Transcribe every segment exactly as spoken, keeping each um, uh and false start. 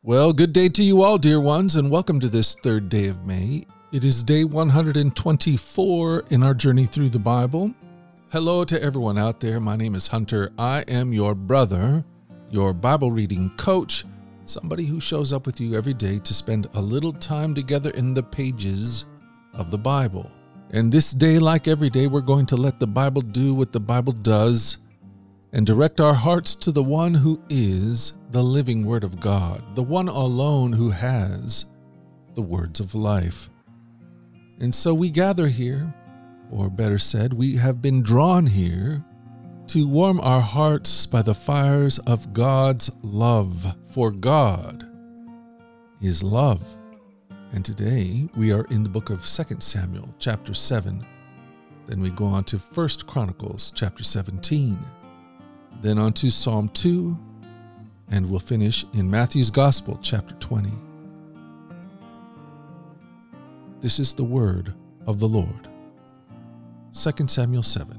Well, good day to you all, dear ones, and welcome to this third day of May. It is day one hundred twenty-four in our journey through the Bible. Hello to everyone out there. My name is Hunter. I am your brother, your Bible reading coach, somebody who shows up with you every day to spend a little time together in the pages of the Bible. And this day, like every day, we're going to let the Bible do what the Bible does and direct our hearts to the one who is the living Word of God, the one alone who has the words of life. And so we gather here, or better said, we have been drawn here to warm our hearts by the fires of God's love, for God is love. And today we are in the book of Second Samuel, chapter seven. Then we go on to First Chronicles, chapter seventeen. Then on to Psalm two, and we'll finish in Matthew's Gospel, chapter twenty. This is the word of the Lord. Second Samuel seven.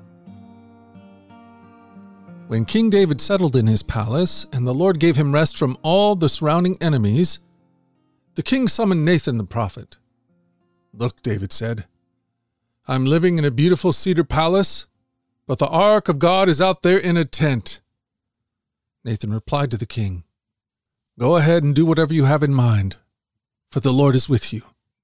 When King David settled in his palace, and the Lord gave him rest from all the surrounding enemies, the king summoned Nathan the prophet. "Look," David said, "I'm living in a beautiful cedar palace, but the ark of God is out there in a tent." Nathan replied to the king, "Go ahead and do whatever you have in mind, for the Lord is with you."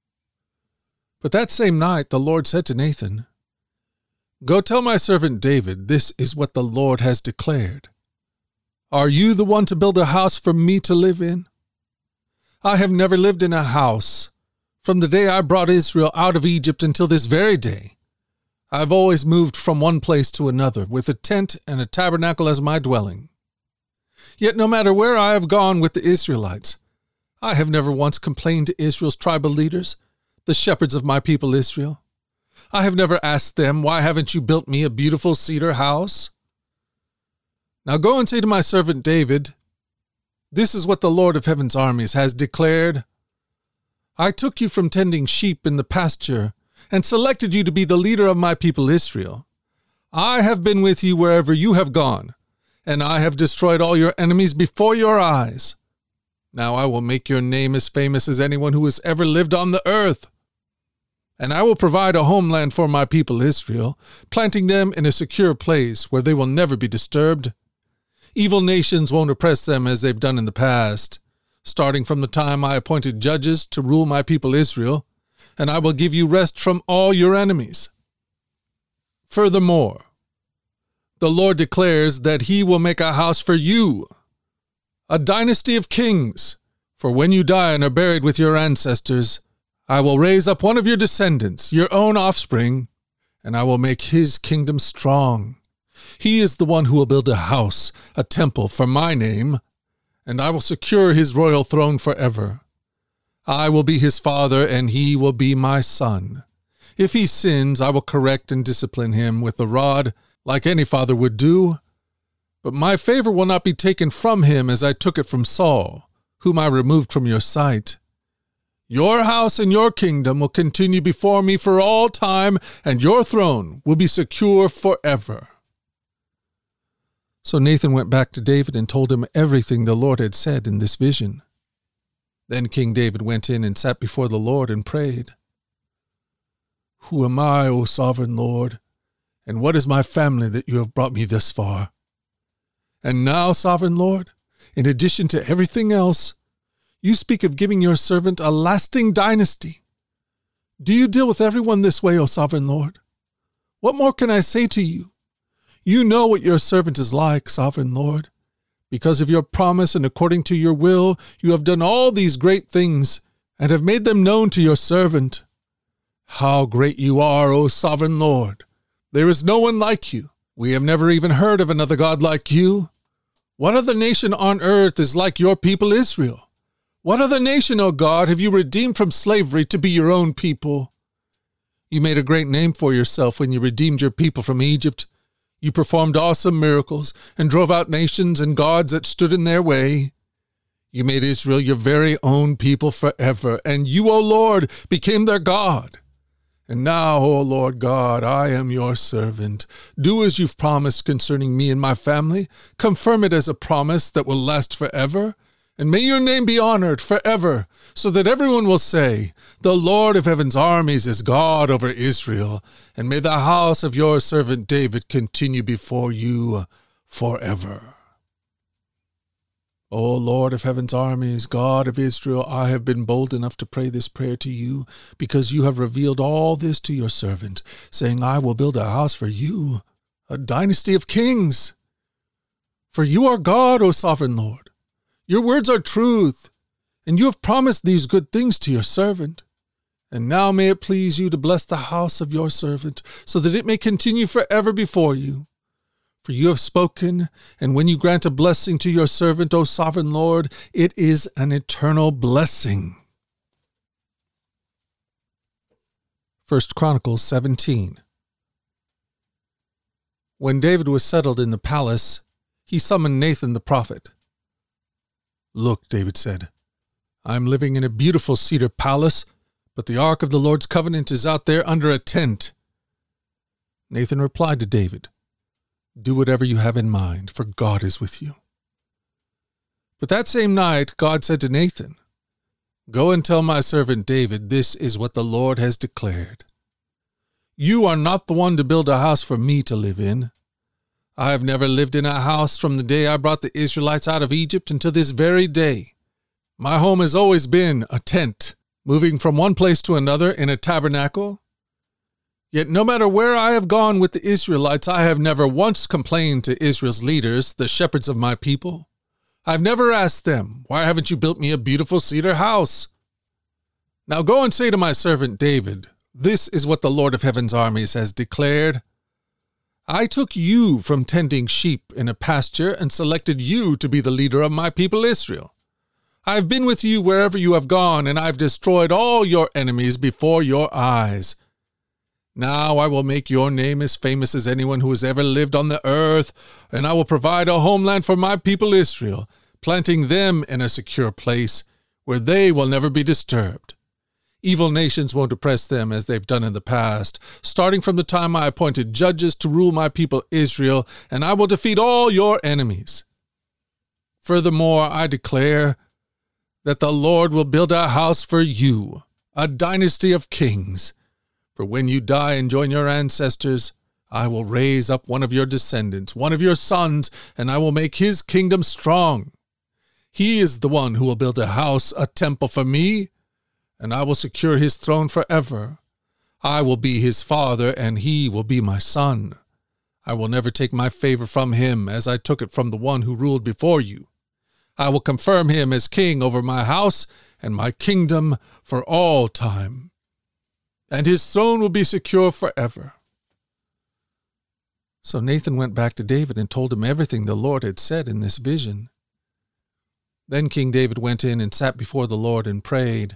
But that same night the Lord said to Nathan, "Go tell my servant David, this is what the Lord has declared. Are you the one to build a house for me to live in? I have never lived in a house from the day I brought Israel out of Egypt until this very day. I've always moved from one place to another, with a tent and a tabernacle as my dwelling. Yet no matter where I have gone with the Israelites, I have never once complained to Israel's tribal leaders, the shepherds of my people Israel. I have never asked them, 'Why haven't you built me a beautiful cedar house?' Now go and say to my servant David, 'This is what the Lord of heaven's armies has declared. I took you from tending sheep in the pasture and selected you to be the leader of my people Israel. I have been with you wherever you have gone, and I have destroyed all your enemies before your eyes. Now I will make your name as famous as anyone who has ever lived on the earth. And I will provide a homeland for my people Israel, planting them in a secure place where they will never be disturbed. Evil nations won't oppress them as they've done in the past, starting from the time I appointed judges to rule my people Israel, and I will give you rest from all your enemies. Furthermore, the Lord declares that he will make a house for you, a dynasty of kings, for when you die and are buried with your ancestors, I will raise up one of your descendants, your own offspring, and I will make his kingdom strong. He is the one who will build a house, a temple for my name, and I will secure his royal throne forever. I will be his father, and he will be my son. If he sins, I will correct and discipline him with the rod, like any father would do. But my favor will not be taken from him as I took it from Saul, whom I removed from your sight. Your house and your kingdom will continue before me for all time, and your throne will be secure forever." So Nathan went back to David and told him everything the Lord had said in this vision. Then King David went in and sat before the Lord and prayed. "Who am I, O sovereign Lord, and what is my family that you have brought me this far? And now, sovereign Lord, in addition to everything else, you speak of giving your servant a lasting dynasty. Do you deal with everyone this way, O sovereign Lord? What more can I say to you? You know what your servant is like, sovereign Lord. Because of your promise and according to your will, you have done all these great things and have made them known to your servant. How great you are, O sovereign Lord! There is no one like you. We have never even heard of another God like you. What other nation on earth is like your people Israel? What other nation, O God, have you redeemed from slavery to be your own people? You made a great name for yourself when you redeemed your people from Egypt. You performed awesome miracles and drove out nations and gods that stood in their way. You made Israel your very own people forever, and you, O Lord, became their God. And now, O Lord God, I am your servant. Do as you've promised concerning me and my family. Confirm it as a promise that will last forever, And may your name be honored forever, so that everyone will say, the Lord of heaven's armies is God over Israel, and may the house of your servant David continue before you forever. O Lord of heaven's armies, God of Israel, I have been bold enough to pray this prayer to you, because you have revealed all this to your servant, saying, I will build a house for you, a dynasty of kings. For you are God, O sovereign Lord. Your words are truth, and you have promised these good things to your servant. And now may it please you to bless the house of your servant, so that it may continue forever before you. For you have spoken, and when you grant a blessing to your servant, O sovereign Lord, it is an eternal blessing. First Chronicles seventeen. When David was settled in the palace, he summoned Nathan the prophet. Look, David said, I am living in a beautiful cedar palace, but the ark of the Lord's covenant is out there under a tent. Nathan replied to David, Do whatever you have in mind, for God is with you. But that same night, God said to Nathan, Go and tell my servant David, this is what the Lord has declared. You are not the one to build a house for me to live in. I have never lived in a house from the day I brought the Israelites out of Egypt until this very day. My home has always been a tent, moving from one place to another in a tabernacle. Yet no matter where I have gone with the Israelites, I have never once complained to Israel's leaders, the shepherds of my people. I have never asked them, why haven't you built me a beautiful cedar house? Now go and say to my servant David, this is what the Lord of heaven's armies has declared. I took you from tending sheep in a pasture and selected you to be the leader of my people Israel. I have been with you wherever you have gone, and I have destroyed all your enemies before your eyes. Now I will make your name as famous as anyone who has ever lived on the earth, and I will provide a homeland for my people Israel, planting them in a secure place where they will never be disturbed. Evil nations won't oppress them as they've done in the past, starting from the time I appointed judges to rule my people Israel, and I will defeat all your enemies. Furthermore, I declare that the Lord will build a house for you, a dynasty of kings. For when you die and join your ancestors, I will raise up one of your descendants, one of your sons, and I will make his kingdom strong. He is the one who will build a house, a temple for me, and I will secure his throne forever. I will be his father, and he will be my son. I will never take my favor from him as I took it from the one who ruled before you. I will confirm him as king over my house and my kingdom for all time, and his throne will be secure forever. So Nathan went back to David and told him everything the Lord had said in this vision. Then King David went in and sat before the Lord and prayed,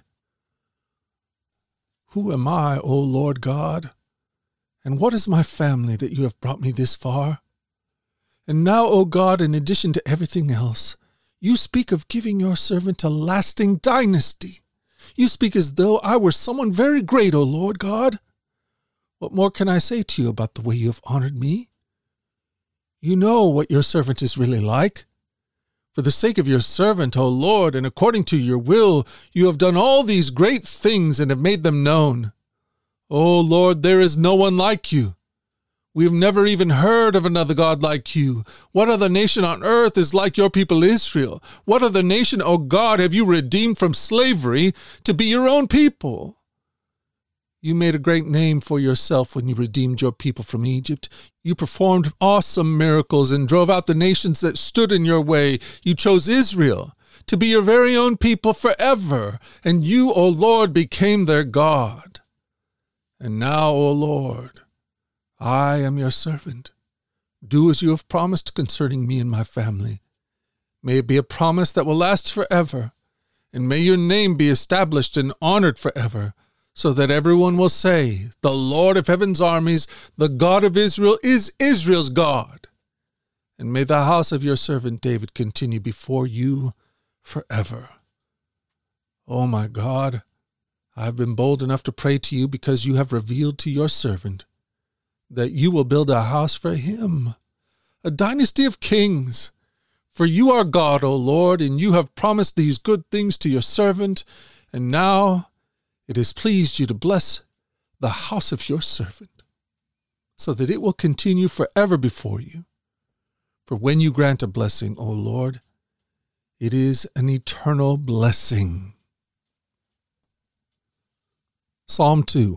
Who am I, O Lord God? And what is my family that you have brought me this far? And now, O God, in addition to everything else, you speak of giving your servant a lasting dynasty. You speak as though I were someone very great, O Lord God. What more can I say to you about the way you have honored me? You know what your servant is really like. For the sake of your servant, O Lord, and according to your will, you have done all these great things and have made them known. O Lord, there is no one like you. We have never even heard of another God like you. What other nation on earth is like your people Israel? What other nation, O God, have you redeemed from slavery to be your own people? You made a great name for yourself when you redeemed your people from Egypt. You performed awesome miracles and drove out the nations that stood in your way. You chose Israel to be your very own people forever, and you, O Lord, became their God. And now, O Lord, I am your servant. Do as you have promised concerning me and my family. May it be a promise that will last forever, and may your name be established and honored forever, so that everyone will say, the Lord of heaven's armies, the God of Israel, is Israel's God. And may the house of your servant David continue before you forever. O my God, I have been bold enough to pray to you because you have revealed to your servant that you will build a house for him, a dynasty of kings. For you are God, O Lord, and you have promised these good things to your servant, and now it has pleased you to bless the house of your servant, so that it will continue forever before you. For when you grant a blessing, O Lord, it is an eternal blessing. Psalm two.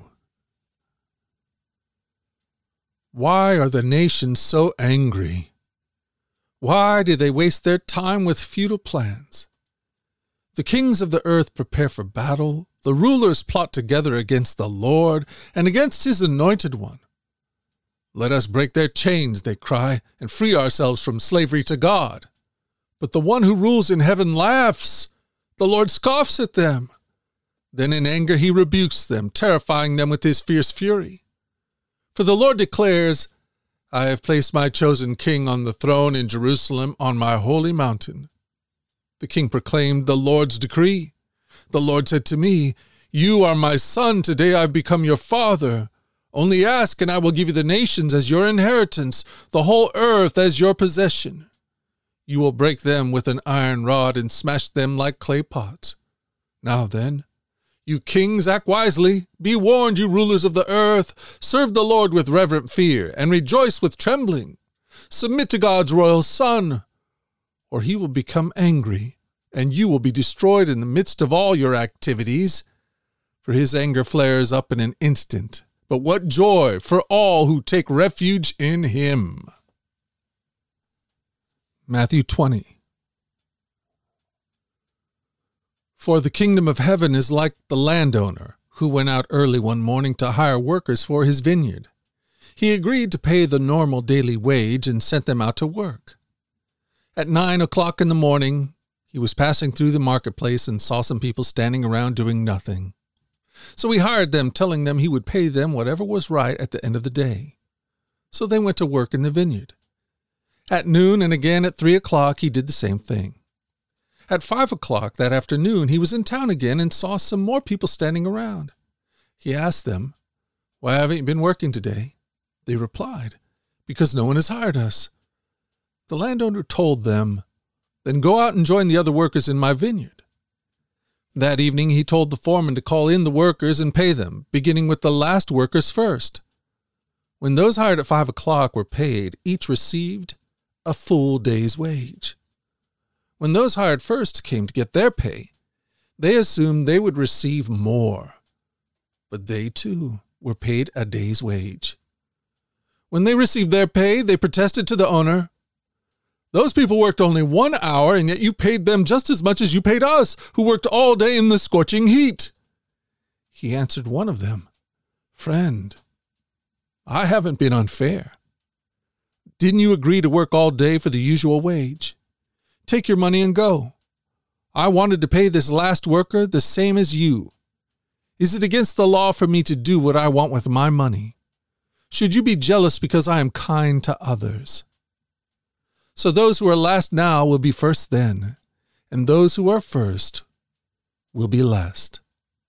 Why are the nations so angry? Why do they waste their time with futile plans? The kings of the earth prepare for battle. The rulers plot together against the Lord and against his anointed one. Let us break their chains, they cry, and free ourselves from slavery to God. But the one who rules in heaven laughs. The Lord scoffs at them. Then in anger he rebukes them, terrifying them with his fierce fury. For the Lord declares, I have placed my chosen king on the throne in Jerusalem on my holy mountain. The king proclaimed the Lord's decree. The Lord said to me, You are my son, today I have become your father. Only ask, and I will give you the nations as your inheritance, the whole earth as your possession. You will break them with an iron rod and smash them like clay pots. Now then, you kings, act wisely. Be warned, you rulers of the earth. Serve the Lord with reverent fear, and rejoice with trembling. Submit to God's royal Son, or he will become angry, and you will be destroyed in the midst of all your activities. For his anger flares up in an instant. But what joy for all who take refuge in him. Matthew twenty. For the kingdom of heaven is like the landowner who went out early one morning to hire workers for his vineyard. He agreed to pay the normal daily wage and sent them out to work. At nine o'clock in the morning, he was passing through the marketplace and saw some people standing around doing nothing. So he hired them, telling them he would pay them whatever was right at the end of the day. So they went to work in the vineyard. At noon and again at three o'clock he did the same thing. At five o'clock that afternoon he was in town again and saw some more people standing around. He asked them, Why haven't you been working today? They replied, Because no one has hired us. The landowner told them, Then go out and join the other workers in my vineyard. That evening he told the foreman to call in the workers and pay them, beginning with the last workers first. When those hired at five o'clock were paid, each received a full day's wage. When those hired first came to get their pay, they assumed they would receive more. But they, too, were paid a day's wage. When they received their pay, they protested to the owner, Those people worked only one hour, and yet you paid them just as much as you paid us, who worked all day in the scorching heat. He answered one of them, Friend, I haven't been unfair. Didn't you agree to work all day for the usual wage? Take your money and go. I wanted to pay this last worker the same as you. Is it against the law for me to do what I want with my money? Should you be jealous because I am kind to others? So those who are last now will be first then, and those who are first will be last.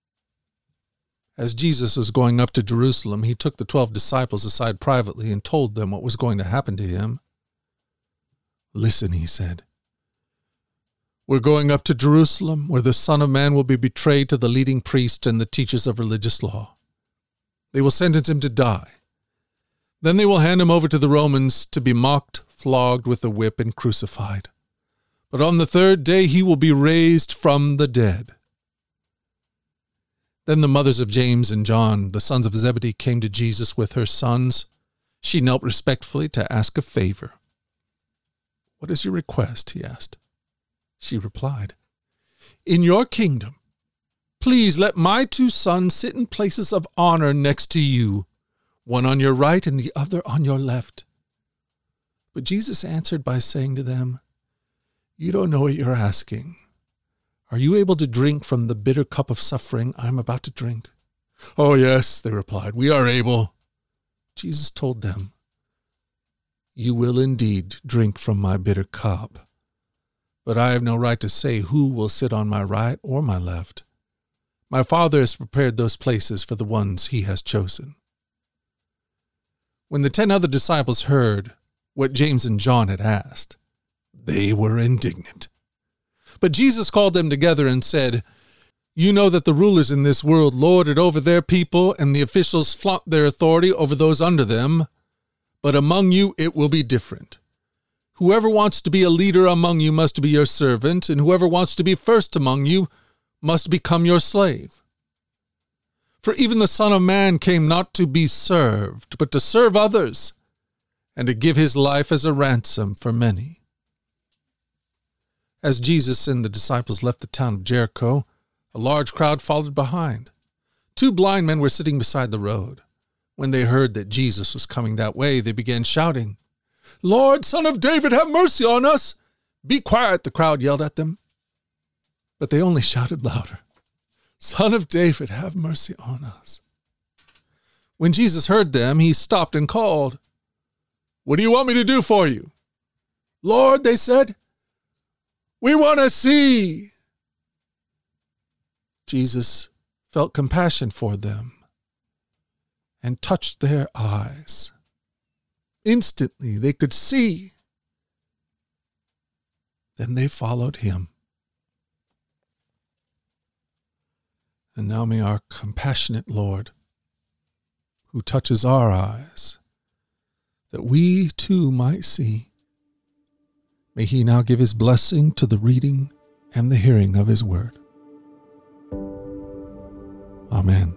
As Jesus was going up to Jerusalem, he took the twelve disciples aside privately and told them what was going to happen to him. Listen, he said. We're going up to Jerusalem, where the Son of Man will be betrayed to the leading priests and the teachers of religious law. They will sentence him to die. Then they will hand him over to the Romans to be mocked, flogged with a whip, and crucified. But on the third day he will be raised from the dead. Then the mothers of James and John, the sons of Zebedee, came to Jesus with her sons. She knelt respectfully to ask a favor. What is your request? He asked. She replied, In your kingdom, please let my two sons sit in places of honor next to you, one on your right and the other on your left. But Jesus answered by saying to them, You don't know what you're asking. Are you able to drink from the bitter cup of suffering I am about to drink? Oh, yes, they replied, we are able. Jesus told them, You will indeed drink from my bitter cup. But I have no right to say who will sit on my right or my left. My Father has prepared those places for the ones he has chosen. When the ten other disciples heard what James and John had asked, They were indignant. But Jesus called them together and said, "You know that the rulers in this world lord it over their people, and the officials flaunt their authority over those under them. But among you it will be different. Whoever wants to be a leader among you must be your servant, and whoever wants to be first among you must become your slave. For even the Son of Man came not to be served, but to serve others, and to give his life as a ransom for many." As Jesus and the disciples left the town of Jericho, a large crowd followed behind. Two blind men were sitting beside the road. When they heard that Jesus was coming that way, they began shouting, "Lord, Son of David, have mercy on us!" "Be quiet," the crowd yelled at them. But they only shouted louder, "Son of David, have mercy on us." When Jesus heard them, he stopped and called, "What do you want me to do for you?" "Lord," they said, "we want to see." Jesus felt compassion for them and touched their eyes. Instantly they could see. Then they followed him. And now may our compassionate Lord, who touches our eyes, that we too might see, may he now give his blessing to the reading and the hearing of his word. Amen.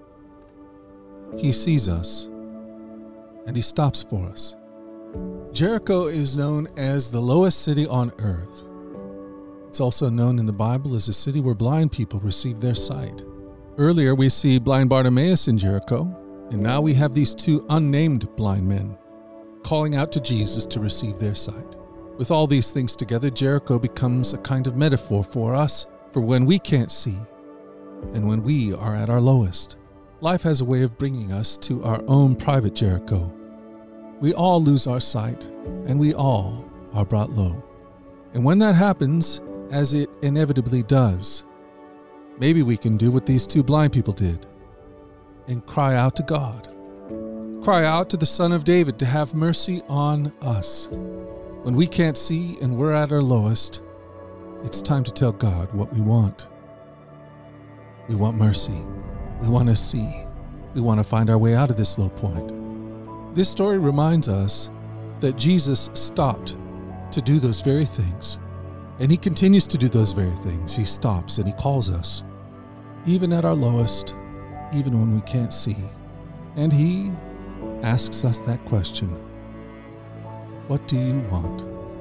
He sees us, and he stops for us. Jericho is known as the lowest city on earth. It's also known in the Bible as a city where blind people receive their sight. Earlier we see blind Bartimaeus in Jericho, and now we have these two unnamed blind men calling out to Jesus to receive their sight. With all these things together, Jericho becomes a kind of metaphor for us for when we can't see and when we are at our lowest. Life has a way of bringing us to our own private Jericho. We all lose our sight, and we all are brought low. And when that happens, as it inevitably does, maybe we can do what these two blind people did and cry out to God. Cry out to the Son of David to have mercy on us. When we can't see and we're at our lowest, it's time to tell God what we want. We want mercy. We want to see. We want to find our way out of this low point. This story reminds us that Jesus stopped to do those very things. And he continues to do those very things. He stops and he calls us, even at our lowest, even when we can't see. And he asks us that question, what do you want?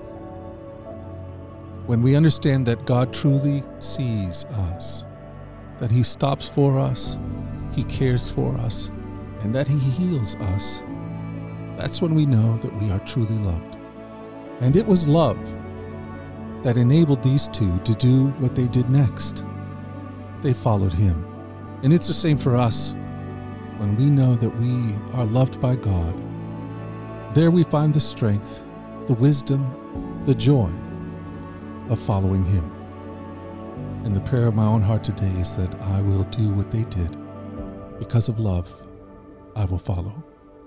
When we understand that God truly sees us, that he stops for us, he cares for us, and that he heals us, that's when we know that we are truly loved. And it was love that enabled these two to do what they did next. They followed him. And it's the same for us. When we know that we are loved by God, there we find the strength, the wisdom, the joy of following him. And the prayer of my own heart today is that I will do what they did. Because of love, I will follow.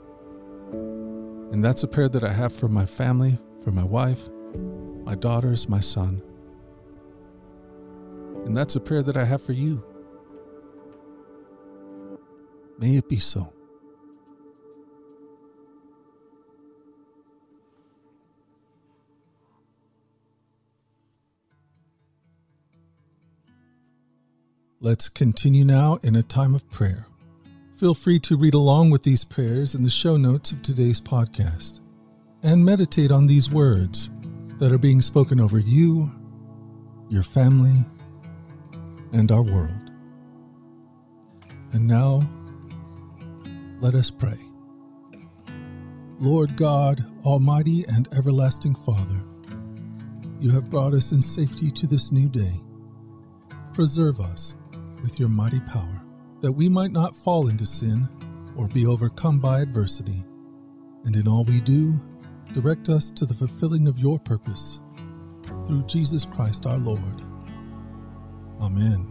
And that's a prayer that I have for my family, for my wife, my daughters, my son. And that's a prayer that I have for you. May it be so. Let's continue now in a time of prayer. Feel free to read along with these prayers in the show notes of today's podcast and meditate on these words that are being spoken over you, your family, and our world. And now, let us pray. Lord God, Almighty and everlasting Father, you have brought us in safety to this new day. Preserve us with your mighty power, that we might not fall into sin or be overcome by adversity. And in all we do, direct us to the fulfilling of your purpose, through Jesus Christ our Lord. Amen.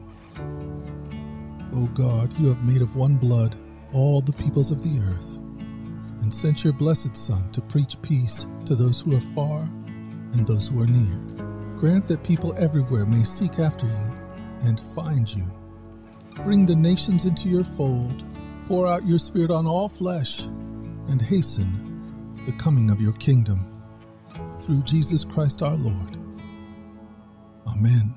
O God, you have made of one blood all the peoples of the earth, and sent your blessed Son to preach peace to those who are far and those who are near. Grant that people everywhere may seek after you and find you. Bring the nations into your fold, pour out your Spirit on all flesh, and hasten the coming of your kingdom. Through Jesus Christ our Lord. Amen.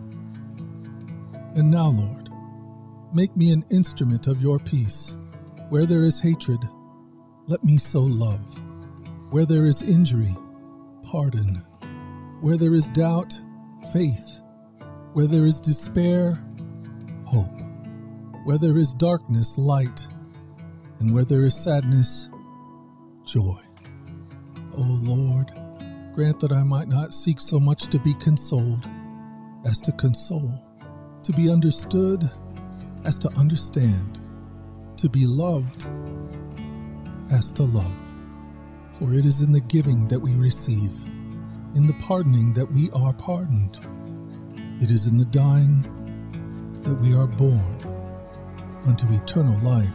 And now, Lord, make me an instrument of your peace. Where there is hatred, let me sow love. Where there is injury, pardon. Where there is doubt, faith. Where there is despair, hope. Where there is darkness, light. And where there is sadness, joy. O Lord, grant that I might not seek so much to be consoled as to console, to be understood as to understand, to be loved as to love. For it is in the giving that we receive, in the pardoning that we are pardoned. It is in the dying that we are born unto eternal life.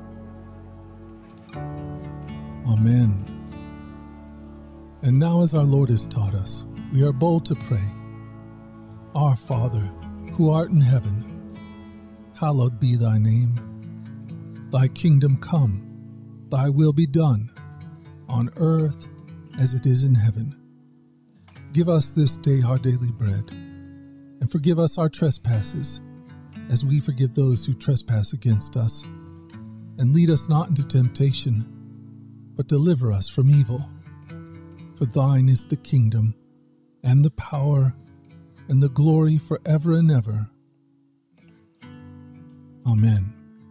Amen. And now, as our Lord has taught us, we are bold to pray. Our Father, who art in heaven, hallowed be thy name. Thy kingdom come, thy will be done, on earth as it is in heaven. Give us this day our daily bread, and forgive us our trespasses, as we forgive those who trespass against us. And lead us not into temptation, but deliver us from evil. For thine is the kingdom, and the power, and the glory forever and ever. Amen.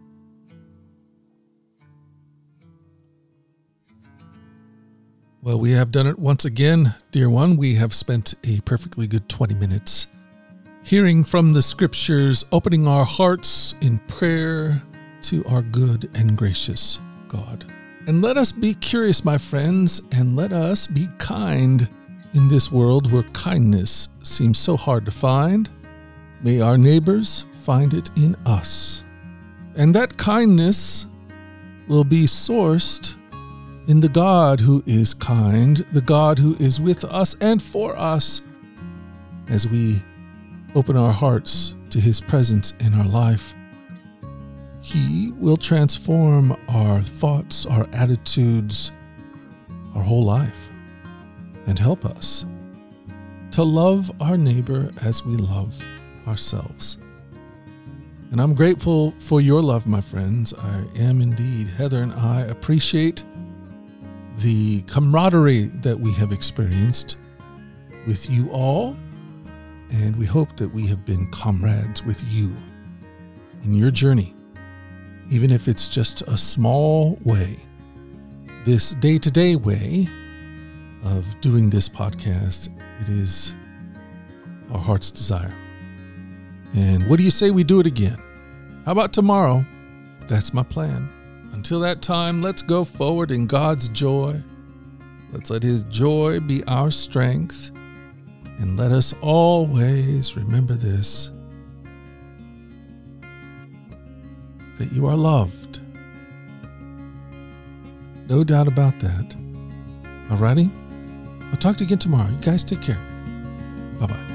Well, we have done it once again, dear one. We have spent a perfectly good twenty minutes hearing from the scriptures, opening our hearts in prayer to our good and gracious God. And let us be curious, my friends, and let us be kind in this world where kindness seems so hard to find. May our neighbors find it in us. And that kindness will be sourced in the God who is kind, the God who is with us and for us as we open our hearts to his presence in our life. He will transform our thoughts, our attitudes, our whole life, and help us to love our neighbor as we love ourselves. And I'm grateful for your love, my friends. I am indeed. Heather and I appreciate the camaraderie that we have experienced with you all, and we hope that we have been comrades with you in your journey. Even if it's just a small way, this day-to-day way of doing this podcast, it is our heart's desire. And what do you say we do it again? How about tomorrow? That's my plan. Until that time, let's go forward in God's joy. Let's let his joy be our strength. And let us always remember this, that you are loved. No doubt about that. Alrighty? I'll talk to you again tomorrow. You guys take care. Bye-bye.